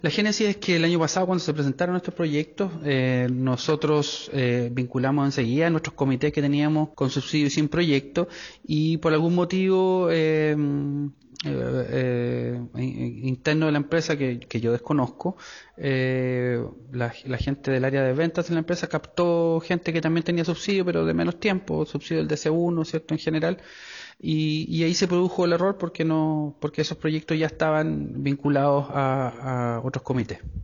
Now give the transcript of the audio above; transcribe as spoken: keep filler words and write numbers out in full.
La génesis es que el año pasado, cuando se presentaron estos proyectos, eh, nosotros eh, vinculamos enseguida a nuestros comités que teníamos con subsidio y sin proyecto, y por algún motivo eh, eh, eh, interno de la empresa que, que yo desconozco, eh, la, la gente del área de ventas de la empresa captó gente que también tenía subsidio, pero de menos tiempo, subsidio del D C uno, ¿cierto?, en general. Y, y ahí se produjo el error porque no, porque esos proyectos ya estaban vinculados a, a otros comités.